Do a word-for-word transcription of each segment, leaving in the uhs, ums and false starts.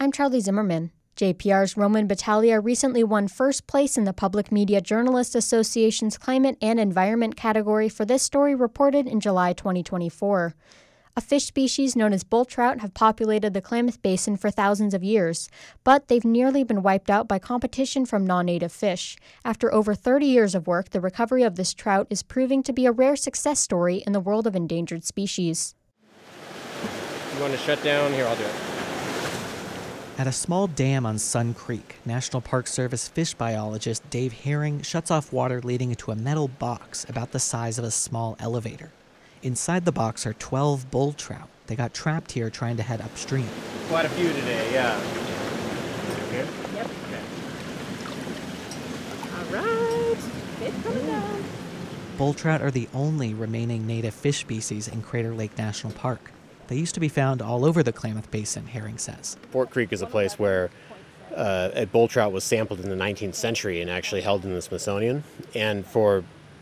I'm Charlie Zimmerman. J P R's Roman Battaglia recently won first place in the Public Media Journalists Association's Climate and Environment category for this story reported in July twenty twenty-four. A fish species known as bull trout have populated the Klamath Basin for thousands of years, but they've nearly been wiped out by competition from non-native fish. After over thirty years of work, the recovery of this trout is proving to be a rare success story in the world of endangered species. You want to shut down? Here, I'll do it. At a small dam on Sun Creek, National Park Service fish biologist Dave Herring shuts off water leading into a metal box about the size of a small elevator. Inside the box are twelve bull trout. They got trapped here trying to head upstream. Quite a few today, yeah. Yep. Okay. All right. It's coming down. Bull trout are the only remaining native fish species in Crater Lake National Park. They used to be found all over the Klamath Basin, Herring says. Fort Creek is a place where uh, a bull trout was sampled in the nineteenth century and actually held in the Smithsonian. And for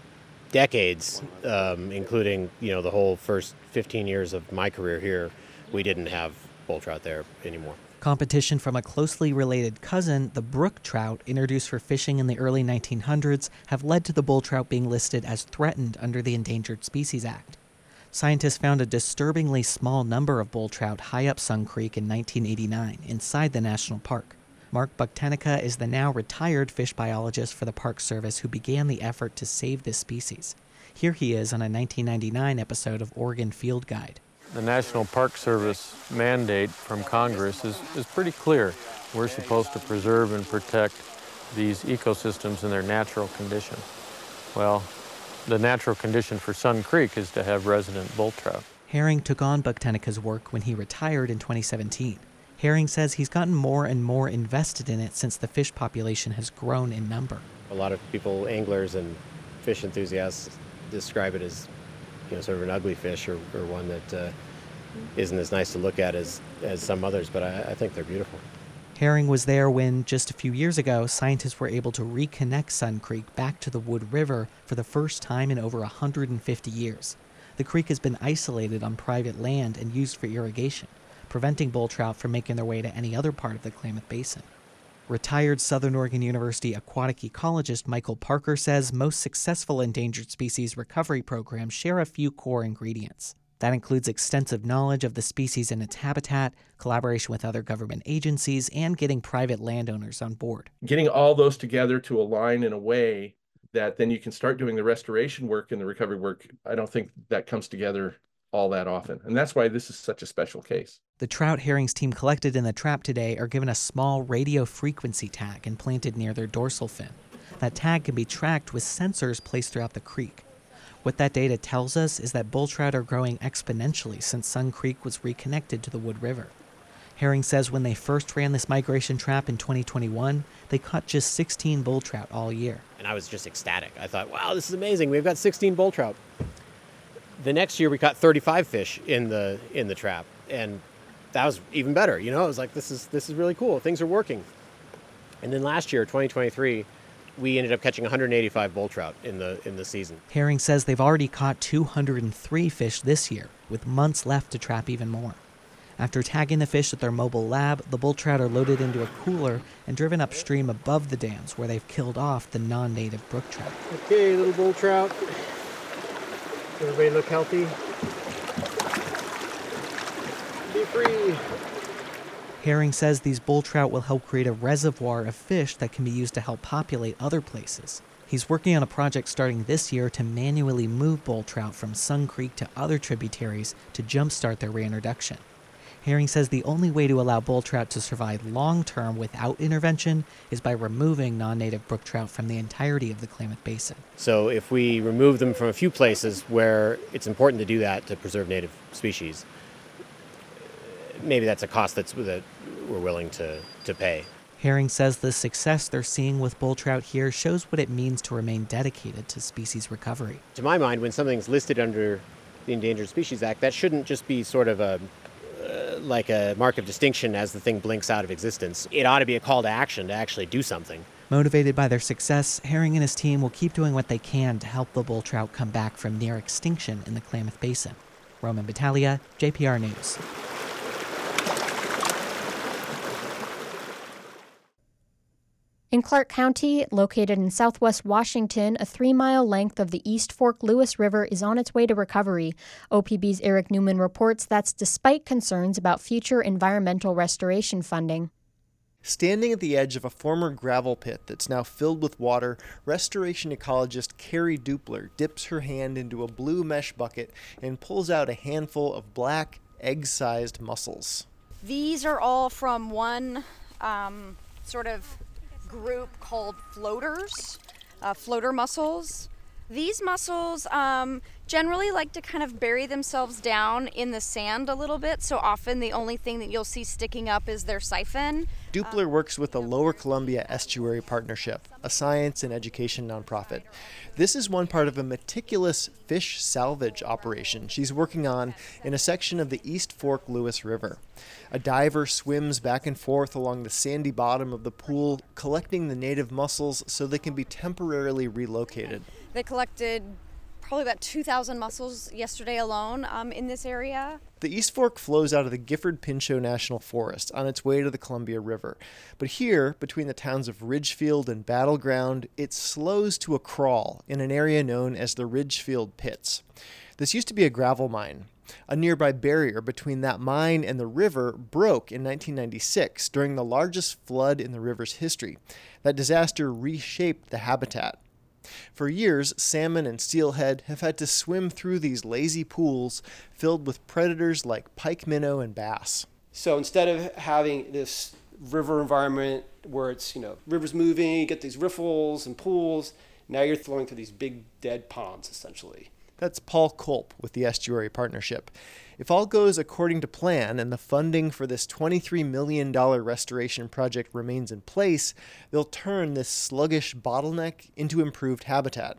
decades, um, including you know the whole first fifteen years of my career here, we didn't have bull trout there anymore. Competition from a closely related cousin, the brook trout, introduced for fishing in the early nineteen hundreds, have led to the bull trout being listed as threatened under the Endangered Species Act. Scientists found a disturbingly small number of bull trout high up Sun Creek in nineteen eighty-nine, inside the national park. Mark Buktenica is the now retired fish biologist for the Park Service who began the effort to save this species. Here he is on a nineteen ninety-nine episode of Oregon Field Guide. The National Park Service mandate from Congress is, is pretty clear. We're supposed to preserve and protect these ecosystems in their natural condition. Well, the natural condition for Sun Creek is to have resident bull trout. Herring took on Buktenica's work when he retired in twenty seventeen. Herring says he's gotten more and more invested in it since the fish population has grown in number. A lot of people, anglers and fish enthusiasts, describe it as you know, sort of an ugly fish or, or one that uh, isn't as nice to look at as, as some others, but I, I think they're beautiful. Herring was there when, just a few years ago, scientists were able to reconnect Sun Creek back to the Wood River for the first time in over one hundred fifty years. The creek has been isolated on private land and used for irrigation, preventing bull trout from making their way to any other part of the Klamath Basin. Retired Southern Oregon University aquatic ecologist Michael Parker says most successful endangered species recovery programs share a few core ingredients. That includes extensive knowledge of the species and its habitat, collaboration with other government agencies, and getting private landowners on board. Getting all those together to align in a way that then you can start doing the restoration work and the recovery work, I don't think that comes together all that often. And that's why this is such a special case. The trout Herring's team collected in the trap today are given a small radio frequency tag and planted near their dorsal fin. That tag can be tracked with sensors placed throughout the creek. What that data tells us is that bull trout are growing exponentially since Sun Creek was reconnected to the Wood River. Herring says when they first ran this migration trap in twenty twenty-one, they caught just sixteen bull trout all year. And I was just ecstatic. I thought, wow, this is amazing. We've got sixteen bull trout. The next year we caught thirty-five fish in the in the trap, and that was even better. You know, I was like, this is this is really cool. Things are working. And then last year, twenty twenty-three, we ended up catching one hundred eighty-five bull trout in the in the season. Herring says they've already caught two hundred three fish this year, with months left to trap even more. After tagging the fish at their mobile lab, the bull trout are loaded into a cooler and driven upstream above the dams where they've killed off the non-native brook trout. Okay, little bull trout. Everybody look healthy. Be free. Herring says these bull trout will help create a reservoir of fish that can be used to help populate other places. He's working on a project starting this year to manually move bull trout from Sun Creek to other tributaries to jumpstart their reintroduction. Herring says the only way to allow bull trout to survive long-term without intervention is by removing non-native brook trout from the entirety of the Klamath Basin. So if we remove them from a few places where it's important to do that to preserve native species, maybe that's a cost that's, that we're willing to, to pay. Herring says the success they're seeing with bull trout here shows what it means to remain dedicated to species recovery. To my mind, when something's listed under the Endangered Species Act, that shouldn't just be sort of a uh, like a mark of distinction as the thing blinks out of existence. It ought to be a call to action to actually do something. Motivated by their success, Herring and his team will keep doing what they can to help the bull trout come back from near extinction in the Klamath Basin. Roman Battaglia, J P R News. In Clark County, located in southwest Washington, a three-mile length of the East Fork Lewis River is on its way to recovery. O P B's Eric Newman reports that's despite concerns about future environmental restoration funding. Standing at the edge of a former gravel pit that's now filled with water, restoration ecologist Carrie Dupler dips her hand into a blue mesh bucket and pulls out a handful of black, egg-sized mussels. These are all from one um, sort of group called floaters, uh, floater mussels. These mussels um, generally like to kind of bury themselves down in the sand a little bit, so often the only thing that you'll see sticking up is their siphon. Dupler works with the Lower Columbia Estuary Partnership, a science and education nonprofit. This is one part of a meticulous fish salvage operation she's working on in a section of the East Fork Lewis River. A diver swims back and forth along the sandy bottom of the pool, collecting the native mussels so they can be temporarily relocated. They collected probably about two thousand mussels yesterday alone um, in this area. The East Fork flows out of the Gifford-Pinchot National Forest on its way to the Columbia River. But here, between the towns of Ridgefield and Battleground, it slows to a crawl in an area known as the Ridgefield Pits. This used to be a gravel mine. A nearby barrier between that mine and the river broke in nineteen ninety-six during the largest flood in the river's history. That disaster reshaped the habitat. For years, salmon and steelhead have had to swim through these lazy pools filled with predators like pike minnow and bass. So instead of having this river environment where it's, you know, rivers moving, you get these riffles and pools, now you're flowing through these big dead ponds, essentially. That's Paul Culp with the Estuary Partnership. If all goes according to plan and the funding for this twenty-three million dollars restoration project remains in place, they'll turn this sluggish bottleneck into improved habitat.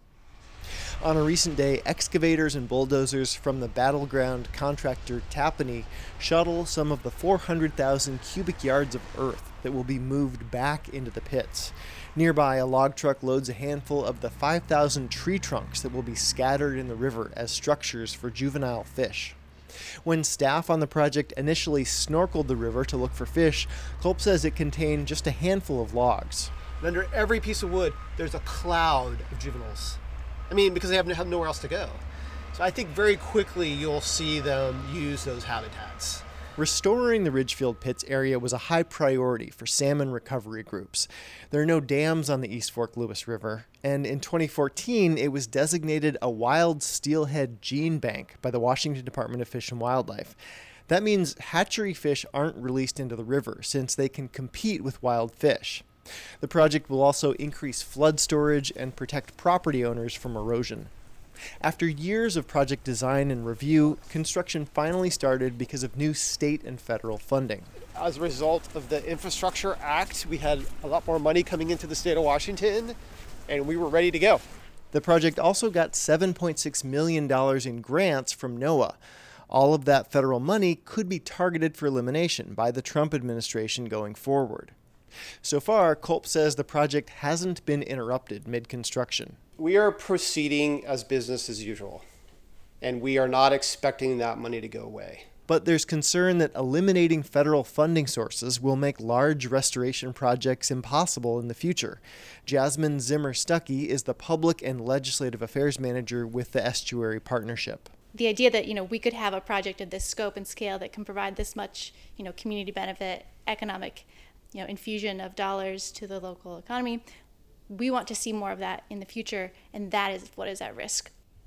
On a recent day, excavators and bulldozers from the Battleground contractor Tapani shuttle some of the four hundred thousand cubic yards of earth that will be moved back into the pits. Nearby, a log truck loads a handful of the five thousand tree trunks that will be scattered in the river as structures for juvenile fish. When staff on the project initially snorkeled the river to look for fish, Culp says it contained just a handful of logs. And under every piece of wood, there's a cloud of juveniles. I mean, because they have, have nowhere else to go. So I think very quickly you'll see them use those habitats. Restoring the Ridgefield Pits area was a high priority for salmon recovery groups. There are no dams on the East Fork Lewis River, and in twenty fourteen, it was designated a wild steelhead gene bank by the Washington Department of Fish and Wildlife. That means hatchery fish aren't released into the river since they can compete with wild fish. The project will also increase flood storage and protect property owners from erosion. After years of project design and review, construction finally started because of new state and federal funding. As a result of the Infrastructure Act, we had a lot more money coming into the state of Washington, and we were ready to go. The project also got seven point six million dollars in grants from NOAA. All of that federal money could be targeted for elimination by the Trump administration going forward. So far, Culp says the project hasn't been interrupted mid-construction. We are proceeding as business as usual, and we are not expecting that money to go away. But there's concern that eliminating federal funding sources will make large restoration projects impossible in the future. Jasmine Zimmer Stuckey is the Public and Legislative Affairs Manager with the Estuary Partnership. The idea that, you know, we could have a project of this scope and scale that can provide this much, you know, community benefit, economic, you know, infusion of dollars to the local economy. We want to see more of that in the future, and that is what is at risk.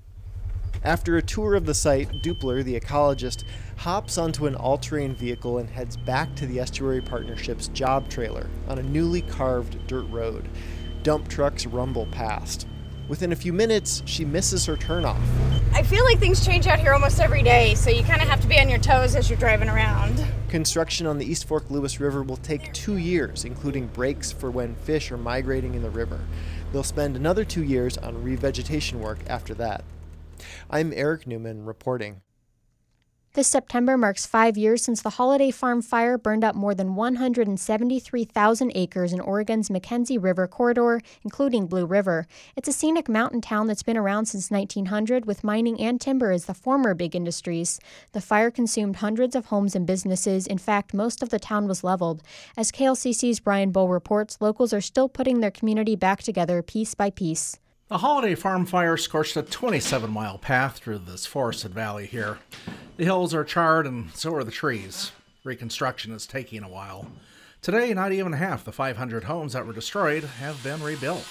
After a tour of the site, Dupler, the ecologist, hops onto an all-terrain vehicle and heads back to the Estuary Partnership's job trailer on a newly carved dirt road. Dump trucks rumble past. Within a few minutes, she misses her turnoff. I feel like things change out here almost every day, so you kind of have to be on your toes as you're driving around. Construction on the East Fork Lewis River will take two years, including breaks for when fish are migrating in the river. They'll spend another two years on revegetation work after that. I'm Eric Newman reporting. This September marks five years since the Holiday Farm fire burned up more than one hundred seventy-three thousand acres in Oregon's Mackenzie River corridor, including Blue River. It's a scenic mountain town that's been around since nineteen hundred, with mining and timber as the former big industries. The fire consumed hundreds of homes and businesses. In fact, most of the town was leveled. As K L C C's Brian Bull reports, locals are still putting their community back together piece by piece. The Holiday Farm fire scorched a twenty-seven mile path through this forested valley here. The hills are charred and so are the trees. Reconstruction is taking a while. Today, not even half the five hundred homes that were destroyed have been rebuilt.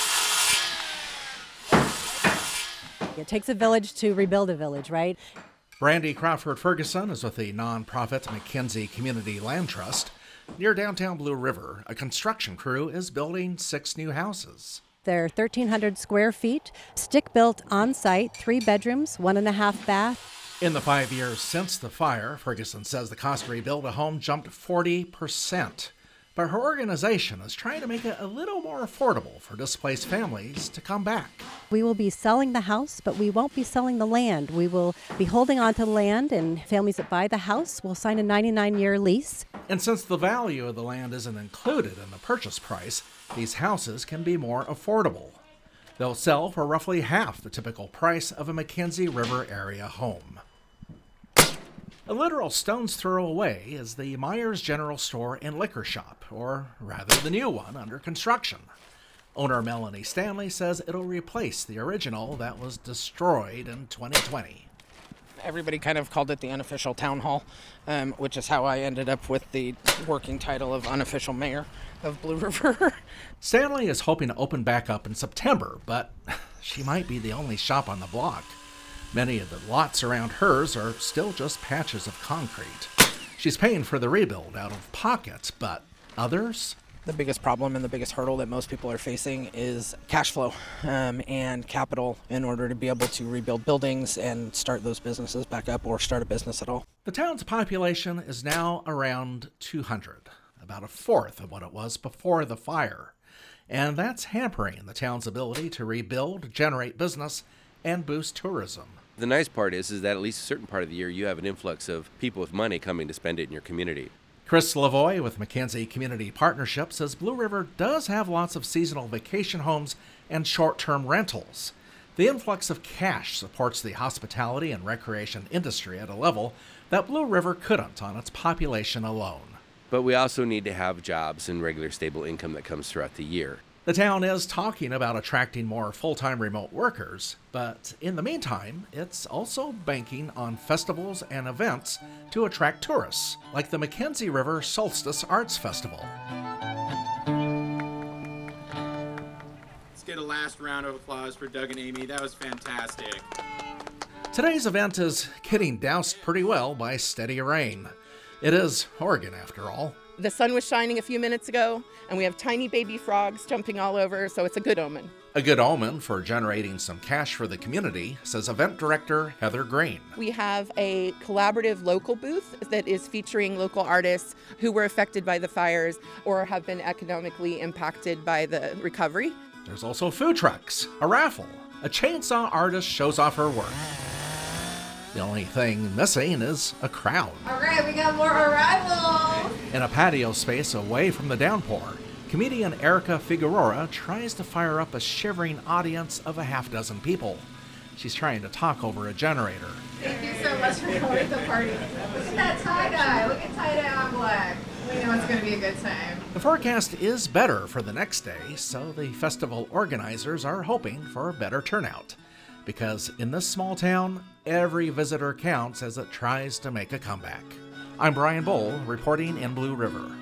It takes a village to rebuild a village, right? Brandy Crawford Ferguson is with the nonprofit Mackenzie Community Land Trust. Near downtown Blue River, a construction crew is building six new houses. They're thirteen hundred square feet, stick-built on-site, three bedrooms, one and a half bath. In the five years since the fire, Ferguson says the cost to rebuild a home jumped forty percent. But her organization is trying to make it a little more affordable for displaced families to come back. We will be selling the house, but we won't be selling the land. We will be holding on to the land, and families that buy the house will sign a ninety-nine year lease. And since the value of the land isn't included in the purchase price, these houses can be more affordable. They'll sell for roughly half the typical price of a Mackenzie River area home. A literal stone's throw away is the Myers General Store and Liquor Shop, or rather the new one under construction. Owner Melanie Stanley says it'll replace the original that was destroyed in twenty twenty. Everybody kind of called it the unofficial town hall, um, which is how I ended up with the working title of unofficial mayor of Blue River. Stanley is hoping to open back up in September, but she might be the only shop on the block. Many of the lots around hers are still just patches of concrete. She's paying for the rebuild out of pocket, but others? The biggest problem and the biggest hurdle that most people are facing is cash flow um, and capital in order to be able to rebuild buildings and start those businesses back up or start a business at all. The town's population is now around two hundred, about a fourth of what it was before the fire. And that's hampering the town's ability to rebuild, generate business, and boost tourism. The nice part is, is that at least a certain part of the year you have an influx of people with money coming to spend it in your community. Chris Lavoie with Mackenzie Community Partnership says Blue River does have lots of seasonal vacation homes and short-term rentals. The influx of cash supports the hospitality and recreation industry at a level that Blue River couldn't on its population alone. But we also need to have jobs and regular stable income that comes throughout the year. The town is talking about attracting more full-time remote workers, but in the meantime, it's also banking on festivals and events to attract tourists, like the Mackenzie River Solstice Arts Festival. Let's get a last round of applause for Doug and Amy. That was fantastic. Today's event is getting doused pretty well by steady rain. It is Oregon, after all. The sun was shining a few minutes ago, and we have tiny baby frogs jumping all over, so it's a good omen. A good omen for generating some cash for the community, says event director Heather Green. We have a collaborative local booth that is featuring local artists who were affected by the fires or have been economically impacted by the recovery. There's also food trucks, a raffle, a chainsaw artist shows off her work. The only thing missing is a crowd. All right, we got more arrivals. In a patio space away from the downpour, comedian Erica Figueroa tries to fire up a shivering audience of a half dozen people. She's trying to talk over a generator. Thank you so much for coming to the party. Look at that tie-dye. Look at tie-dye on black. We know it's going to be a good time. The forecast is better for the next day, so the festival organizers are hoping for a better turnout. Because in this small town, every visitor counts as it tries to make a comeback. I'm Brian Bull, reporting in Blue River.